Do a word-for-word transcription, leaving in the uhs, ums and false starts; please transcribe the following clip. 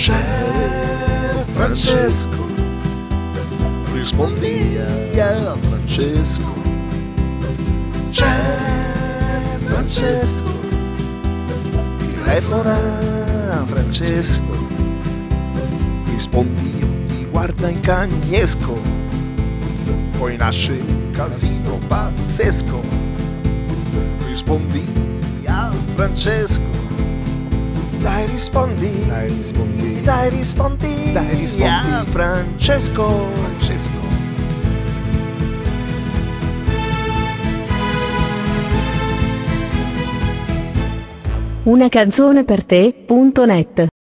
C'è Francesco, rispondi a Francesco. C'è Francesco, telefona a Francesco. Rispondi, io ti guarda in cagnesco. Poi nasce un casino pazzesco. Rispondi a Francesco. Dai rispondi, dai rispondi, dai rispondi, dai rispondi a Francesco. Francesco. Una canzone per te punto net